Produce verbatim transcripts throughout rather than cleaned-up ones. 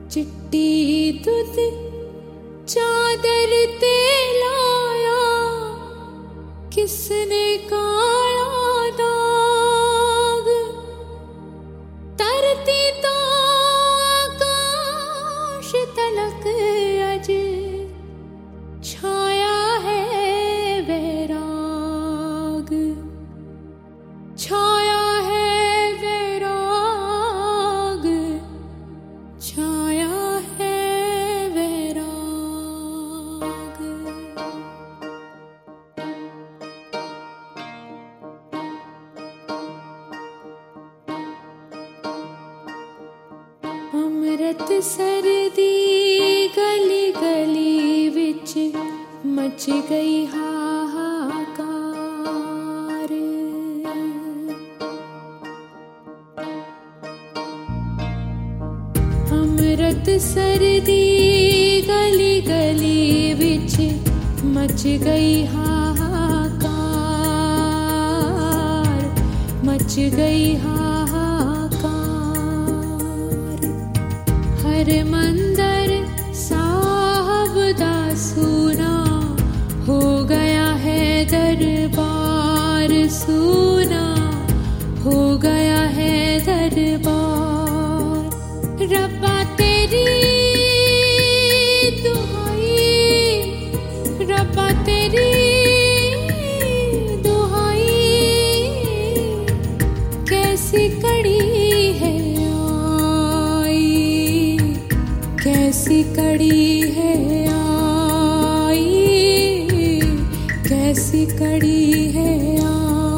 चिट्टी दुध चादर ते लाया, किसने काला दाग, तरती तो आकाश तलक अज छाया है वैराग, छाया है वैराग, छाया है वैराग। अमृत सर्दी गली गली विच मच गई हाहाकार, अमृत सर्दी गली गली विच मच गई हाहाकार, मच गई हाहाकार। हर मंदिर साहब दा सूना हो गया है दरबार, सूना हो गया है दरबार। रब्बा तेरी दुहाई, रब्बा तेरी दुहाई, कैसी कड़ी है आई, कैसी कड़ी है आई, कैसी कड़ी है आई।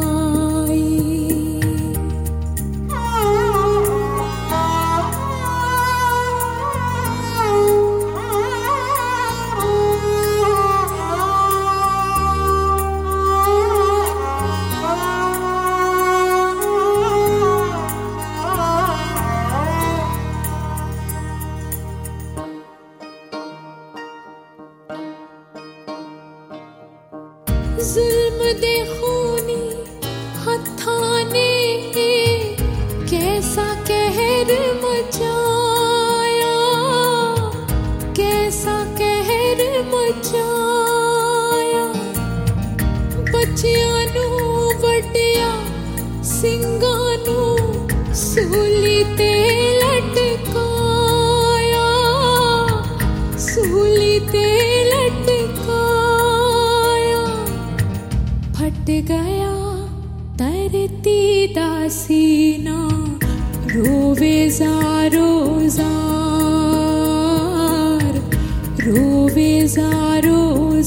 जुल्म दे खूनी हत्थां ने कैसा कहर मचाया, कैसा कहर मचाया। बच्चियां नू वड्डिया सिंगां नू सूली ते लटकाया, सूली ते लटकाया। फट गया तरती दा सीना, रोवे ज़ारो ज़ार, रोवे ज़ारो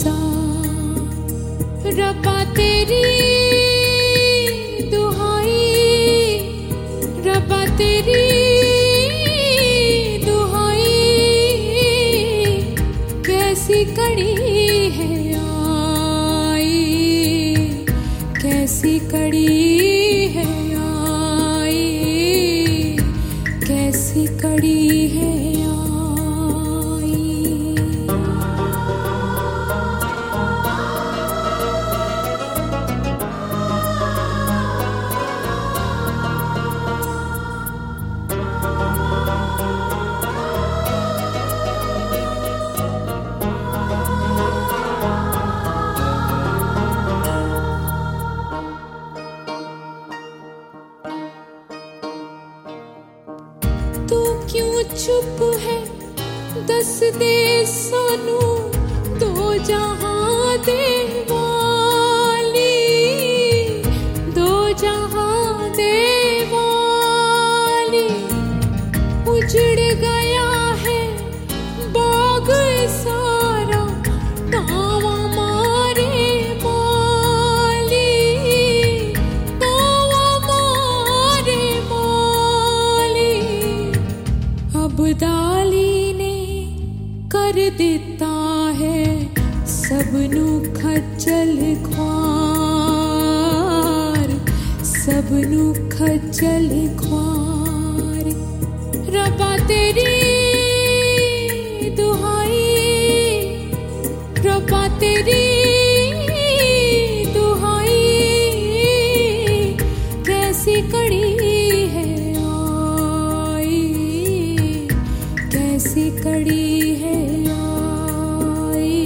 ज़ार। रब्बा तेरी दुहाई, रब्बा तेरी दुहाई, कैसी कड़ी है आई, कैसी कड़ी है आई, कैसी कड़ी है आई। तू क्यों चुप है दस दे सानू, दो जहां दे वाली, दो जहां दे वाली। उजड़ गया है बाग सारा, तावा मारे माली, तावा मारे माली। अब्दाली ने कर दिता है सबनू खज्जल ख्वार, सबनू खज्जल ख्वार। रब्बा तेरी दुहाई, रब्बा तेरी दुहाई, कैसी कड़ी है आई, कैसी कड़ी है आई,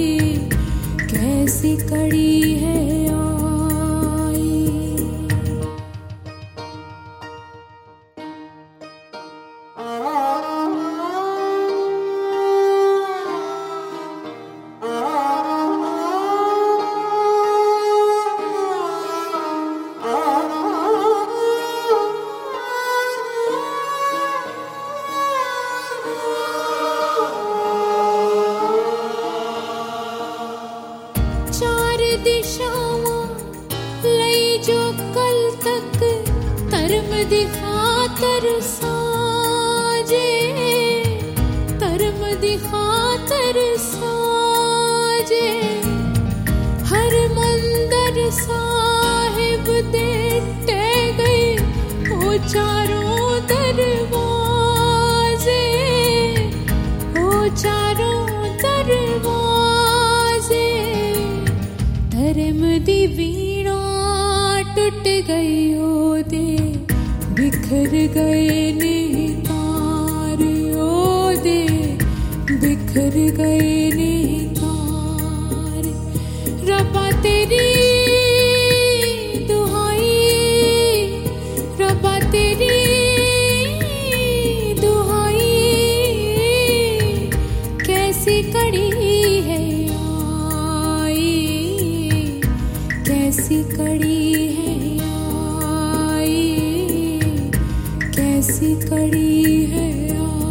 कैसी कड़ी है आई। दिशावां लई जो कल तक धर्म दी खातर साजे, धर्म दी खातर साजे। हर मंदिर साहिब दे टे गए ओ चारों दरवाजे, ओ चारों दरवाजे। धर्म दी वीणा टूट गई ओदे, बिखर गए ने तार ओदे, बिखर गए ने तार। रब्बा तेरी दुहाई, रब्बा तेरी दुहाई, कैसी कड़ी है कैसी कड़ी है आई, कैसी कड़ी है आई।